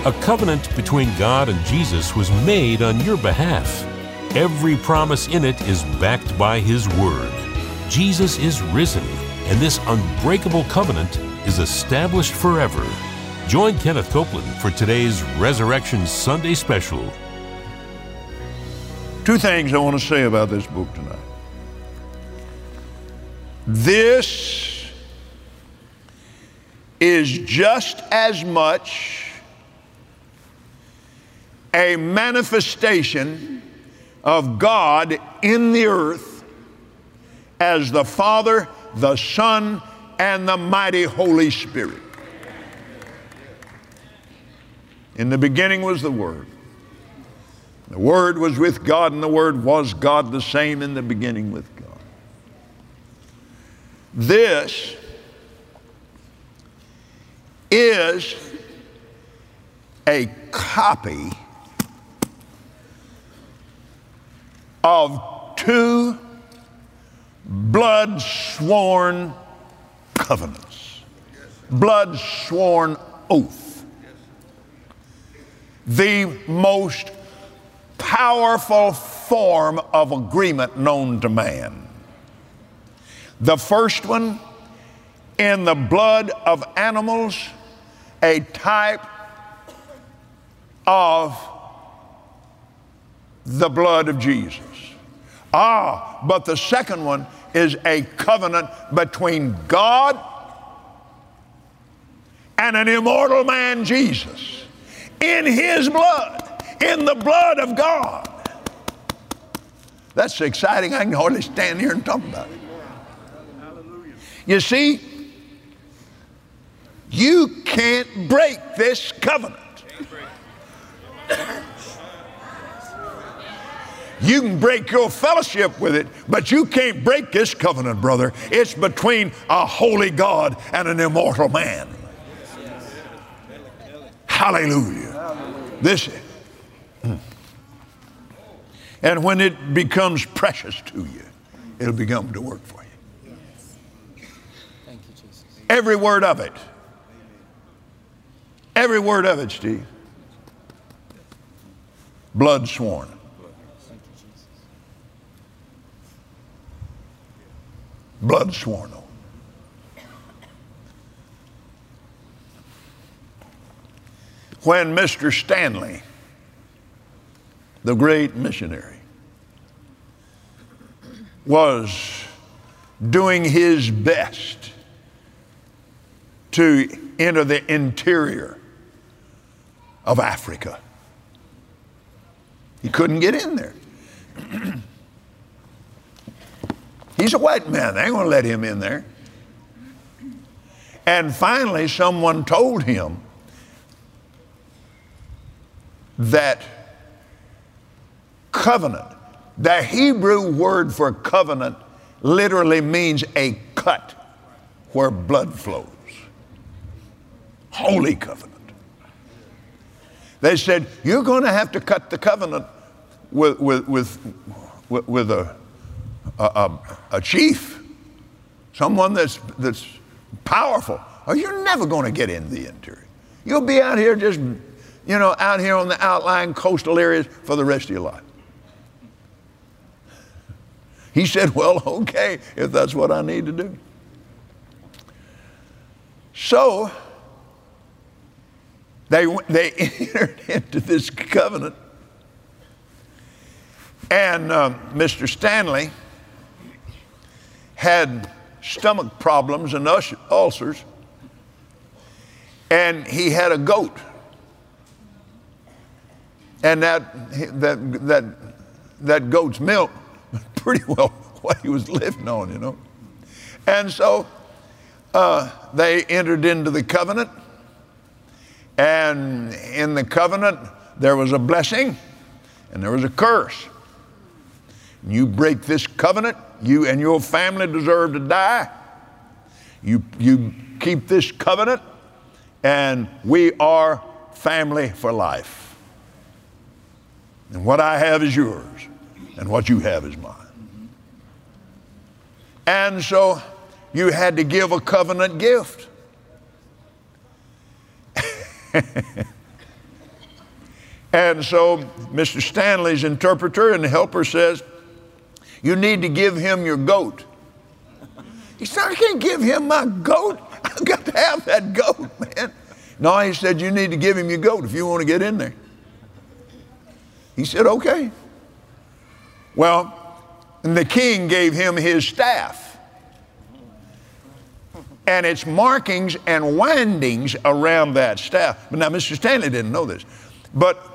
A covenant between God and Jesus was made on your behalf. Every promise in it is backed by His Word. Jesus is risen, and this unbreakable covenant is established forever. Join Kenneth Copeland for today's Resurrection Sunday Special. Two things I want to say about this book tonight. This is just as much a manifestation of God in the earth as the Father, the Son, and the mighty Holy Spirit. In the beginning was the Word. The Word was with God, and the Word was God, the same in the beginning with God. This is a copy of two blood-sworn covenants, blood-sworn oath. The most powerful form of agreement known to man. The first one in the blood of animals, a type of the blood of Jesus. But the second one is a covenant between God and an immortal man, Jesus, in His blood, in the blood of God. That's exciting. I can hardly stand here and talk about it. You see, you can't break this covenant. You can break your fellowship with it, but you can't break this covenant, brother. It's between a holy God and an immortal man. Hallelujah. This is. And when it becomes precious to you, it'll become to work for you. Thank you, Jesus. Every word of it. Every word of it, Steve. Blood sworn. Blood sworn on. When Mr. Stanley, the great missionary, was doing his best to enter the interior of Africa, he couldn't get in there. He's a white man. They ain't going to let him in there. And finally, someone told him that covenant, the Hebrew word for covenant, literally means a cut where blood flows. Holy covenant. They said, you're going to have to cut the covenant with a chief, someone that's powerful, or you're never going to get in the interior. You'll be out here just, out here on the outlying coastal areas for the rest of your life. He said, well, okay, if that's what I need to do. So they entered into this covenant, and Mr. Stanley had stomach problems and ulcers, and he had a goat, and that goat's milk was pretty well what he was living on, And so they entered into the covenant, and in the covenant there was a blessing and there was a curse. You break this covenant, you and your family deserve to die. You keep this covenant, and we are family for life. And what I have is yours, and what you have is mine. And so you had to give a covenant gift. And so Mr. Stanley's interpreter and helper says, you need to give him your goat. He said, I can't give him my goat. I've got to have that goat, man. No, he said, you need to give him your goat if you want to get in there. He said, okay. Well, and the king gave him his staff and its markings and windings around that staff. But now Mr. Stanley didn't know this. But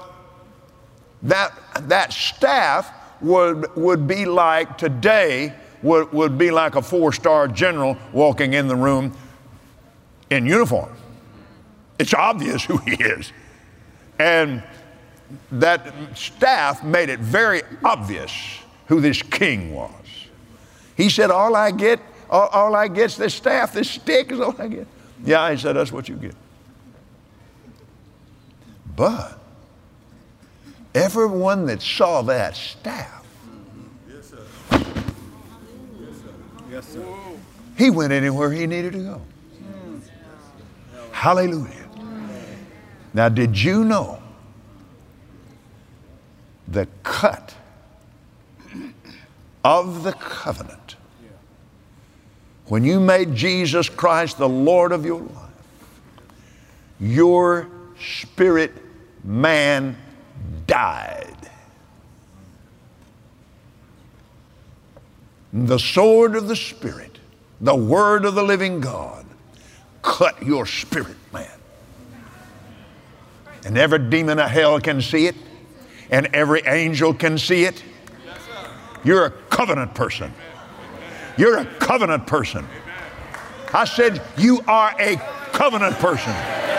that staff would be like today, would be like a 4-star general walking in the room in uniform. It's obvious who he is. And that staff made it very obvious who this king was. He said, all I get's this staff, this stick is all I get. Yeah, he said, that's what you get. But everyone that saw that staff, yes, sir. Yes, sir. He went anywhere he needed to go. Hallelujah. Now, did you know the cut of the covenant, when you made Jesus Christ the Lord of your life, your spirit man died. The sword of the Spirit, the word of the living God, cut your spirit man. And every demon of hell can see it, and every angel can see it. You're a covenant person. You're a covenant person. I said, you are a covenant person.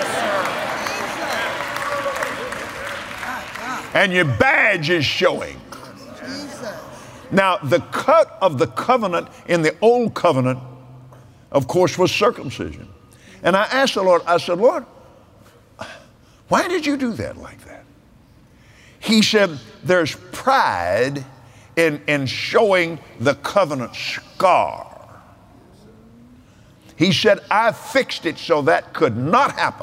And your badge is showing. Now, the cut of the covenant in the old covenant, of course, was circumcision. And I asked the Lord, I said, Lord, why did you do that like that? He said, there's pride in showing the covenant scar. He said, I fixed it so that could not happen.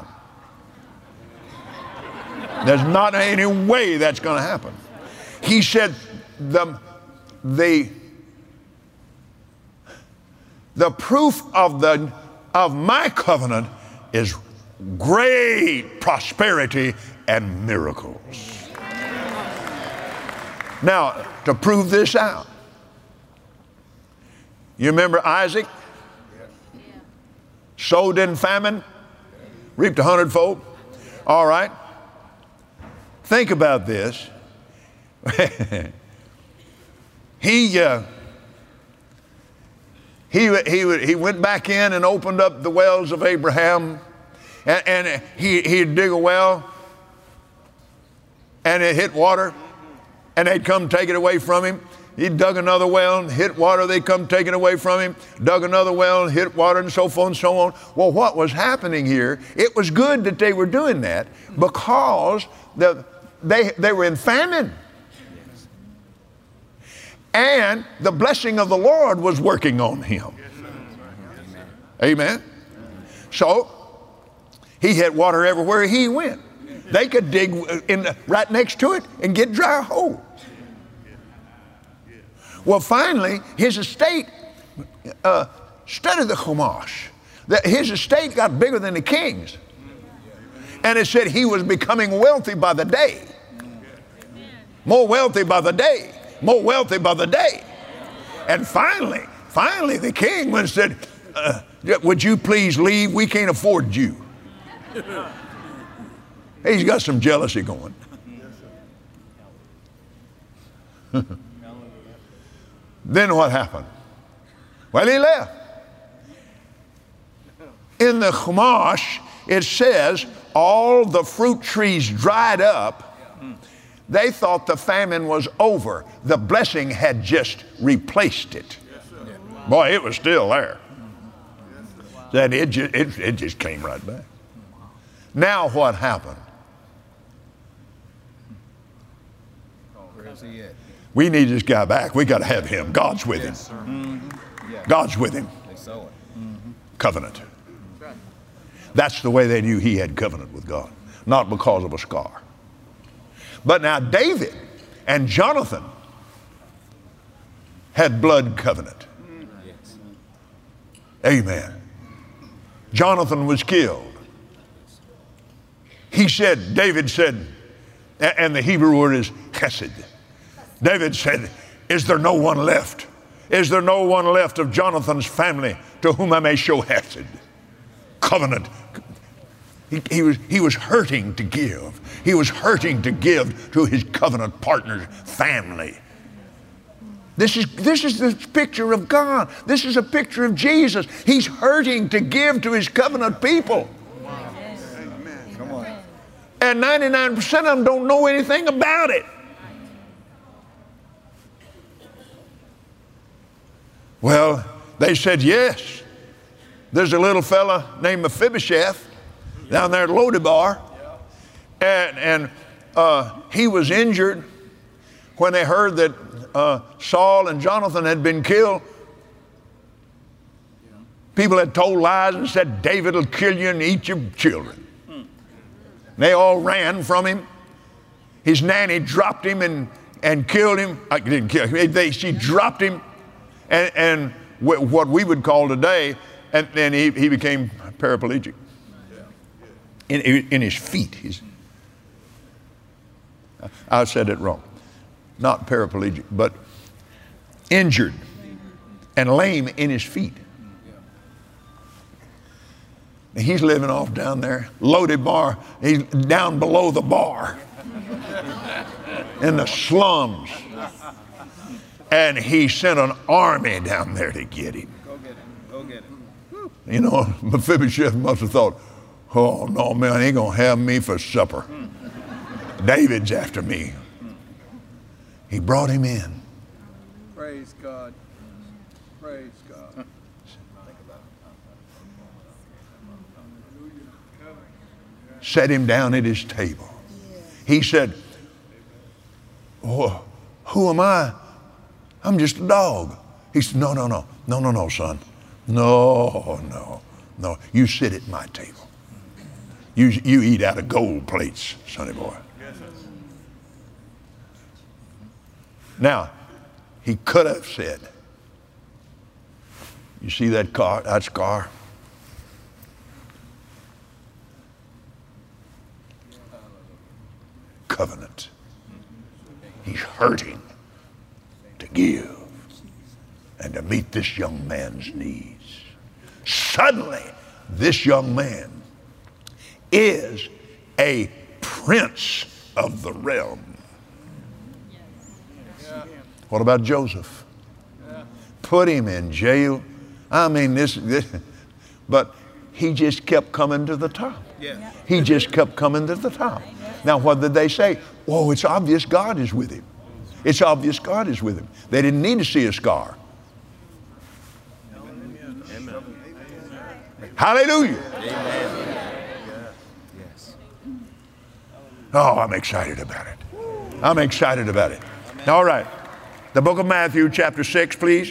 There's not any way that's going to happen. He said, the proof of my covenant is great prosperity and miracles. Now, to prove this out, you remember Isaac? Sowed in famine, reaped 100-fold. All right. Think about this. He went back in and opened up the wells of Abraham, and he'd dig a well, and it hit water, and they'd come take it away from him. He dug another well, hit water, they come take it away from him, dug another well, hit water, and so forth and so on. Well, what was happening here, it was good that they were doing that because they were in famine. And the blessing of the Lord was working on him. Amen. So he had water everywhere he went. They could dig right next to it and get dry hole. Well, finally, his estate, study the Chumash, his estate got bigger than the king's. And it said he was becoming wealthy by the day. More wealthy by the day. More wealthy by the day. And finally, the king went and said, would you please leave? We can't afford you. He's got some jealousy going. Then what happened? Well, he left. In the Chumash, it says all the fruit trees dried up. They thought the famine was over. The blessing had just replaced it. Boy, it was still there. That it just came right back. Now what happened? Where's he at? We need this guy back. We got to have him. God's with him. God's with him. They saw it. Covenant. That's the way they knew he had covenant with God. Not because of a scar. But now David and Jonathan had blood covenant. Amen. Jonathan was killed. David said, and the Hebrew word is chesed. David said, is there no one left? Is there no one left of Jonathan's family to whom I may show chesed? Covenant. He was hurting to give. He was hurting to give to his covenant partner's family. This is the picture of God. This is a picture of Jesus. He's hurting to give to his covenant people. Amen. Come on. And 99% of them don't know anything about it. Well, they said, yes. There's a little fella named Mephibosheth down there at Lodebar. And he was injured when they heard that Saul and Jonathan had been killed. People had told lies and said, David will kill you and eat your children. They all ran from him. His nanny dropped him and killed him. I didn't kill him. She dropped him and what we would call today, and then he became paraplegic in his feet. I said it wrong. Not paraplegic, but injured and lame in his feet. He's living off down there, Lodebar. He's down below the bar in the slums. And he sent an army down there to get him. Go get him. Go get him. You know, Mephibosheth must have thought, oh, no, man, he ain't going to have me for supper. David's after me. He brought him in. Praise God. Praise God. Set him down at his table. He said, oh, who am I? I'm just a dog. He said, no, son. No. You sit at my table. You eat out of gold plates, sonny boy. Now, he could have said, you see that scar? Covenant. He's hurting to give and to meet this young man's needs. Suddenly, this young man is a prince of the realm. What about Joseph? Put him in jail. I mean, this, but he just kept coming to the top. He just kept coming to the top. Now, what did they say? Oh, it's obvious God is with him. It's obvious God is with him. They didn't need to see a scar. Amen. Hallelujah. Amen. Oh, I'm excited about it. I'm excited about it. All right. The book of Matthew, chapter 6, please.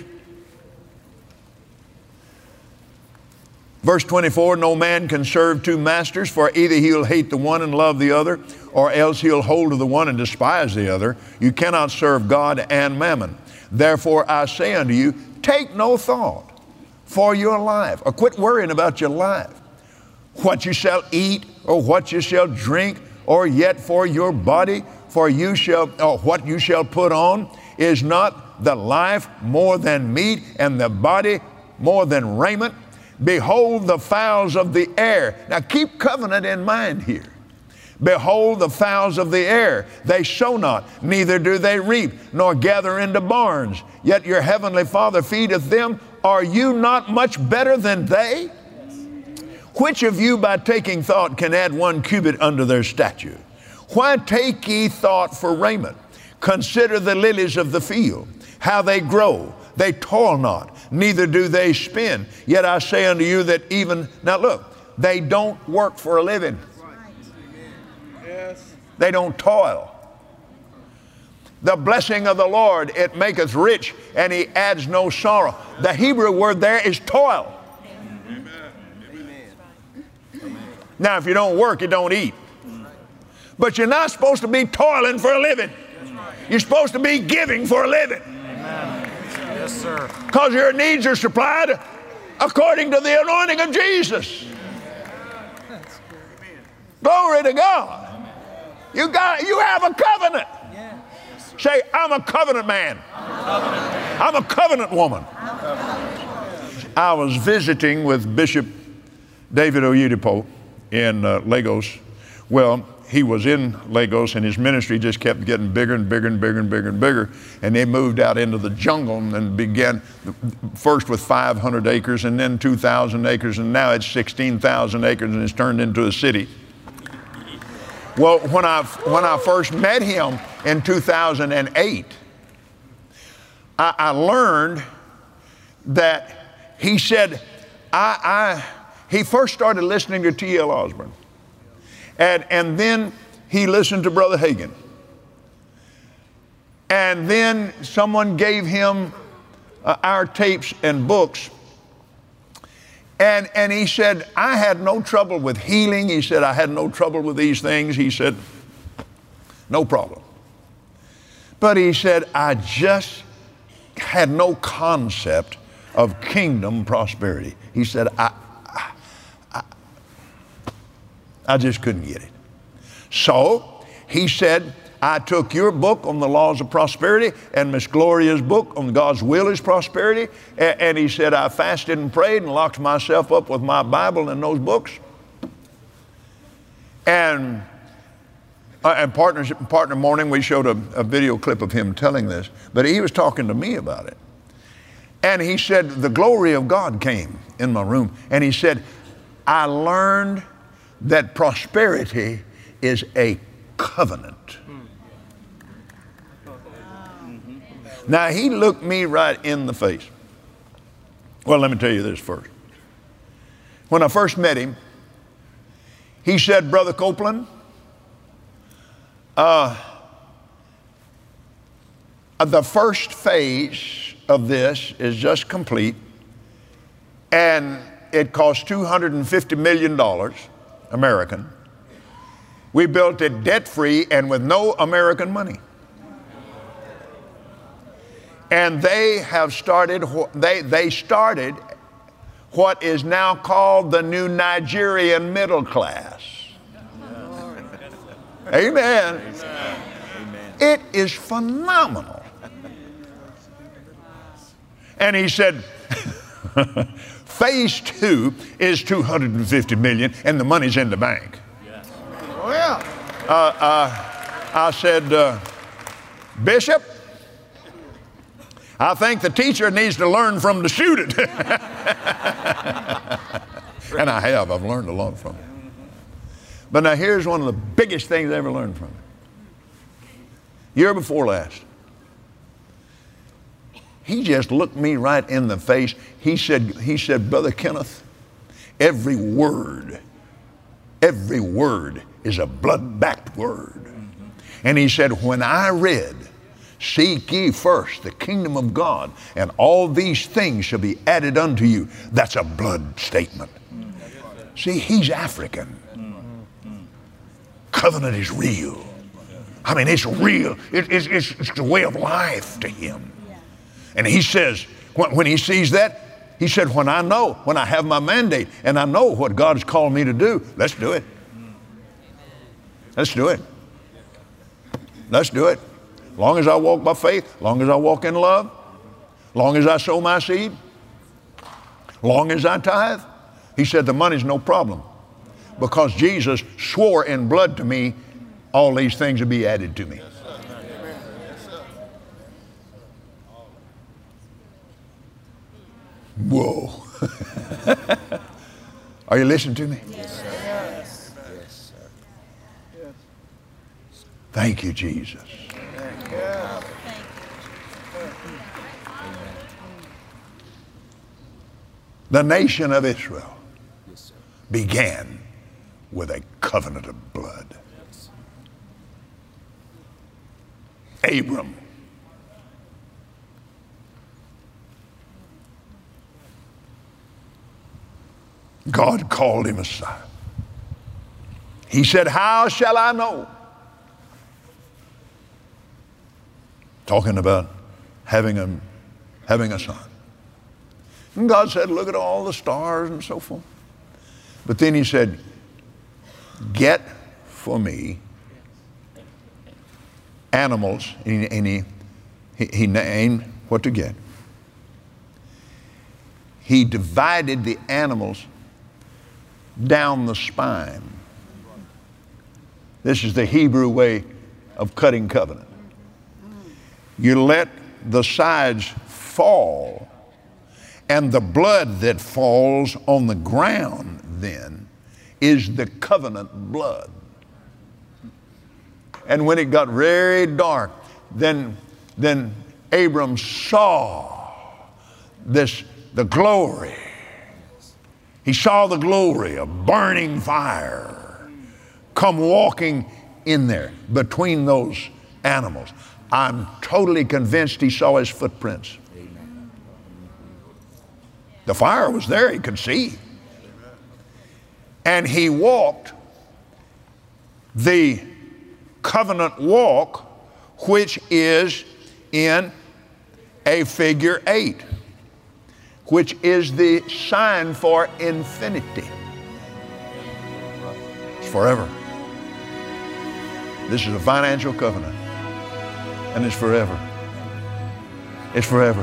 Verse 24, no man can serve two masters, for either he'll hate the one and love the other, or else he'll hold to the one and despise the other. You cannot serve God and mammon. Therefore I say unto you, take no thought for your life, or quit worrying about your life, what you shall eat, or what you shall drink, or yet for your body, for you shall, or what you shall put on. Is not the life more than meat, and the body more than raiment? Behold the fowls of the air. Now keep covenant in mind here. Behold the fowls of the air. They sow not, neither do they reap, nor gather into barns. Yet your heavenly Father feedeth them. Are you not much better than they? Which of you by taking thought can add 1 cubit unto their stature? Why take ye thought for raiment? Consider the lilies of the field, how they grow. They toil not, neither do they spin. Yet I say unto you that even, now look, they don't work for a living. Yes. They don't toil. The blessing of the Lord, it maketh rich, and he adds no sorrow. The Hebrew word there is toil. Amen. Now, if you don't work, you don't eat. But you're not supposed to be toiling for a living. You're supposed to be giving for a living. Amen. Yes, sir. Because your needs are supplied according to the anointing of Jesus. Glory to God. You have a covenant. Say, I'm a covenant man. I'm a covenant woman. I was visiting with Bishop David Oyedepo in Lagos. Well, he was in Lagos and his ministry just kept getting bigger and bigger and bigger and bigger and bigger. And they moved out into the jungle and began first with 500 acres and then 2,000 acres and now it's 16,000 acres and it's turned into a city. Well, when I first met him in 2008, I learned that he said, he first started listening to T.L. Osborne. And then he listened to Brother Hagin. And then someone gave him our tapes and books. And he said, I had no trouble with healing. He said, I had no trouble with these things. He said, no problem. But he said, I just had no concept of kingdom prosperity. He said, I just couldn't get it. So he said, I took your book on the laws of prosperity and Miss Gloria's book on God's will is prosperity. And he said, I fasted and prayed and locked myself up with my Bible and those books. And partner morning, we showed a video clip of him telling this, but he was talking to me about it. And he said, the glory of God came in my room. And he said, I learned that prosperity is a covenant. Now, he looked me right in the face. Well, let me tell you this first. When I first met him, he said, Brother Copeland, the first phase of this is just complete, and it cost $250 million American. We built it debt-free and with no American money. And they have started, they started what is now called the new Nigerian middle class. Amen. Amen. It is phenomenal. And he said, phase 2 is $250 million and the money's in the bank. Oh, yeah. I said, Bishop, I think the teacher needs to learn from the student. And I have. I've learned a lot from it. But now here's one of the biggest things I ever learned from it. Year before last, he just looked me right in the face. He said, Brother Kenneth, every word is a blood-backed word. And he said, when I read, seek ye first the kingdom of God, and all these things shall be added unto you. That's a blood statement. See, he's African. Covenant is real. I mean, it's real. It's the way of life to him. And he says, when he sees that, he said, when I have my mandate, and I know what God has called me to do, let's do it. Let's do it. Let's do it. Long as I walk by faith, long as I walk in love, long as I sow my seed, long as I tithe, he said the money's no problem. Because Jesus swore in blood to me, all these things will be added to me. Whoa. Are you listening to me? Yes, sir. Yes. Yes, sir. Thank you, Jesus. Yes. The nation of Israel began with a covenant of blood. Abram. God called him a son. He said, how shall I know talking about having a son. And God said, look at all the stars and so forth. But then he said, get for me animals, and he named what to get. He divided the animals down the spine. This is the Hebrew way of cutting covenant. You let the sides fall, and the blood that falls on the ground then is the covenant blood. And when it got very dark, then Abram saw the glory. He saw the glory of burning fire come walking in there between those animals. I'm totally convinced he saw his footprints. The fire was there, he could see. And he walked the covenant walk, which is in a figure 8, which is the sign for infinity. It's forever. This is a financial covenant, and it's forever. It's forever.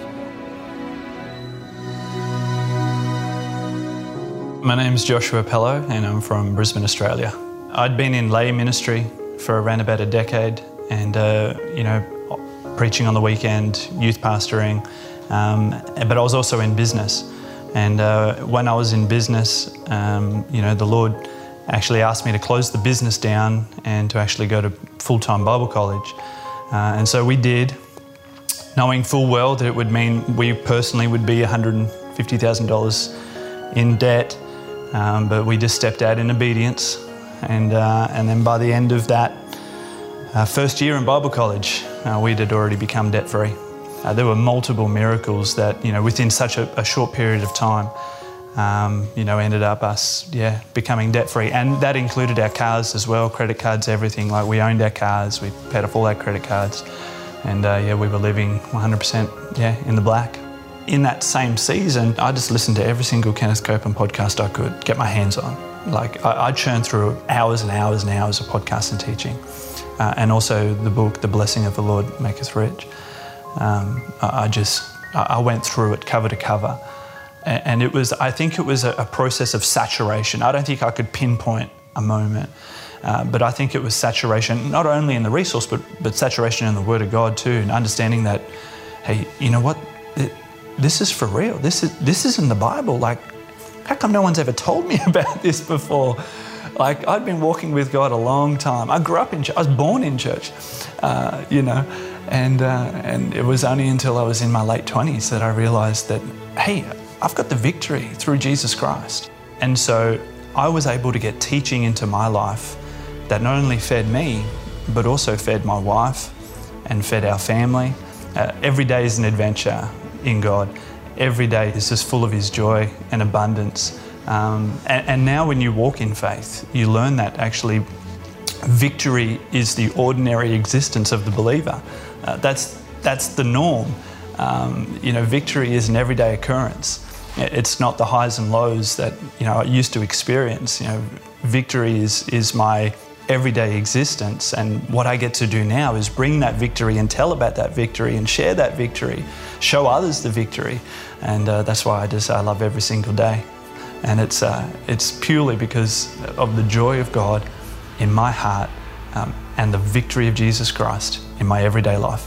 My name's Joshua Pello, and I'm from Brisbane, Australia. I'd been in lay ministry for around about a decade, and preaching on the weekend, youth pastoring, but I was also in business. And when I was in business, the Lord actually asked me to close the business down and to actually go to full-time Bible college. And so we did, knowing full well that it would mean we personally would be $150,000 in debt. But we just stepped out in obedience, and then by the end of that first year in Bible college, we had already become debt-free. There were multiple miracles that, within such a short period of time, ended up us, becoming debt-free. And that included our cars as well, credit cards, everything. Like, we owned our cars, we paid off all our credit cards, and we were living 100%, in the black. In that same season, I just listened to every single Kenneth Copeland podcast I could get my hands on. Like, I churned through hours and hours and hours of podcasts and teaching. And also the book, The Blessing of the Lord Maketh Rich. I went through it cover to cover. And I think it was a process of saturation. I don't think I could pinpoint a moment. But I think it was saturation, not only in the resource, but saturation in the Word of God too, and understanding that, hey, you know what? This is for real. This is in the Bible. Like, how come no one's ever told me about this before? Like, I'd been walking with God a long time. I grew up in church. I was born in church, and it was only until I was in my late 20s that I realized that, hey, I've got the victory through Jesus Christ. And so I was able to get teaching into my life that not only fed me, but also fed my wife and fed our family. Every day is an adventure in God. Every day is just full of His joy and abundance. And now when you walk in faith, you learn that actually victory is the ordinary existence of the believer. That's the norm. Victory is an everyday occurrence. It's not the highs and lows that I used to experience. Victory is my everyday existence, and what I get to do now is bring that victory and tell about that victory and share that victory, show others the victory, and that's why I love every single day. And it's purely because of the joy of God in my heart and the victory of Jesus Christ in my everyday life.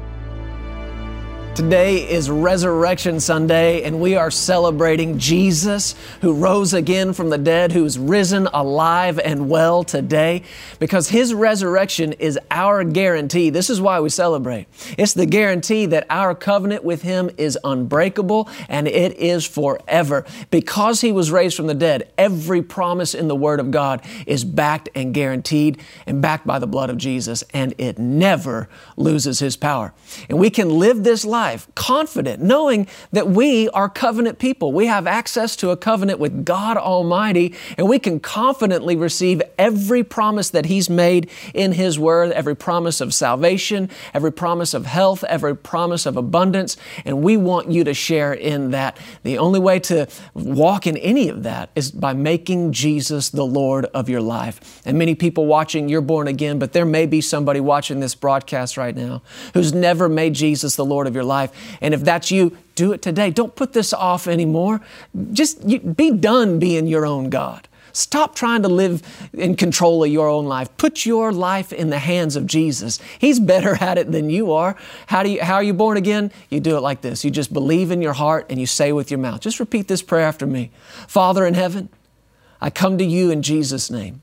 Today is Resurrection Sunday, and we are celebrating Jesus, who rose again from the dead, who's risen alive and well today, because His resurrection is our guarantee. This is why we celebrate. It's the guarantee that our covenant with Him is unbreakable and it is forever. Because He was raised from the dead, every promise in the Word of God is backed and guaranteed and backed by the blood of Jesus, and it never loses His power. And we can live this life alive, confident, knowing that we are covenant people. We have access to a covenant with God Almighty, and we can confidently receive every promise that He's made in His Word, every promise of salvation, every promise of health, every promise of abundance, and we want you to share in that. The only way to walk in any of that is by making Jesus the Lord of your life. And many people watching, you're born again, but there may be somebody watching this broadcast right now who's never made Jesus the Lord of your life. And if that's you, do it today. Don't put this off anymore. Just be done being your own God. Stop trying to live in control of your own life. Put your life in the hands of Jesus. He's better at it than you are. How are you born again? You do it like this. You just believe in your heart and you say with your mouth. Just repeat this prayer after me. Father in heaven, I come to you in Jesus' name.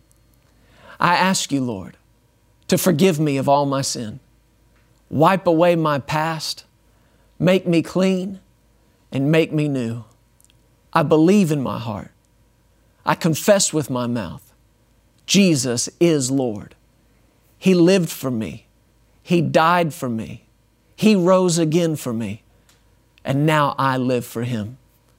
I ask you, Lord, to forgive me of all my sin. Wipe away my past. Make me clean and make me new. I believe in my heart. I confess with my mouth. Jesus is Lord. He lived for me. He died for me. He rose again for me. And now I live for Him.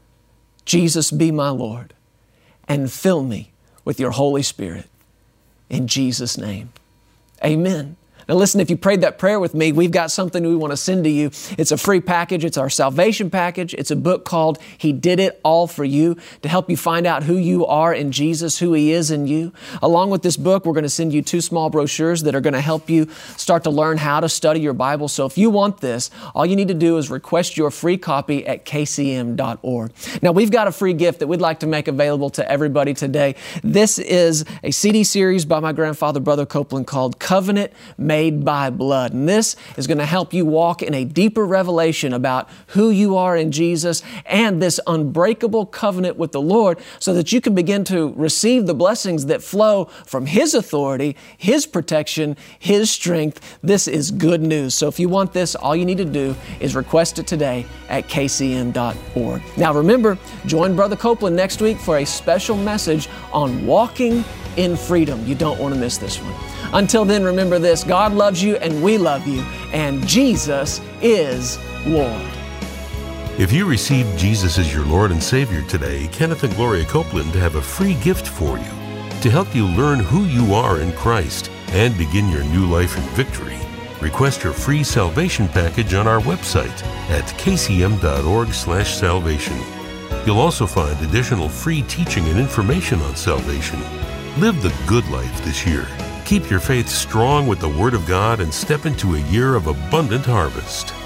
Jesus, be my Lord and fill me with your Holy Spirit. In Jesus' name, amen. Now listen, if you prayed that prayer with me, we've got something we want to send to you. It's a free package. It's our salvation package. It's a book called He Did It All For You to help you find out who you are in Jesus, who He is in you. Along with this book, we're going to send you 2 small brochures that are going to help you start to learn how to study your Bible. So if you want this, all you need to do is request your free copy at kcm.org. Now we've got a free gift that we'd like to make available to everybody today. This is a CD series by my grandfather, Brother Copeland, called Covenant Made by Blood. And this is going to help you walk in a deeper revelation about who you are in Jesus and this unbreakable covenant with the Lord so that you can begin to receive the blessings that flow from His authority, His protection, His strength. This is good news. So if you want this, all you need to do is request it today at kcm.org. Now remember, join Brother Copeland next week for a special message on walking in freedom. You don't want to miss this one. Until then, remember this, God loves you and we love you, and Jesus is Lord. If you received Jesus as your Lord and Savior today, Kenneth and Gloria Copeland have a free gift for you to help you learn who you are in Christ and begin your new life in victory. Request your free salvation package on our website at kcm.org/salvation. You'll also find additional free teaching and information on salvation. Live the good life this year. Keep your faith strong with the Word of God and step into a year of abundant harvest.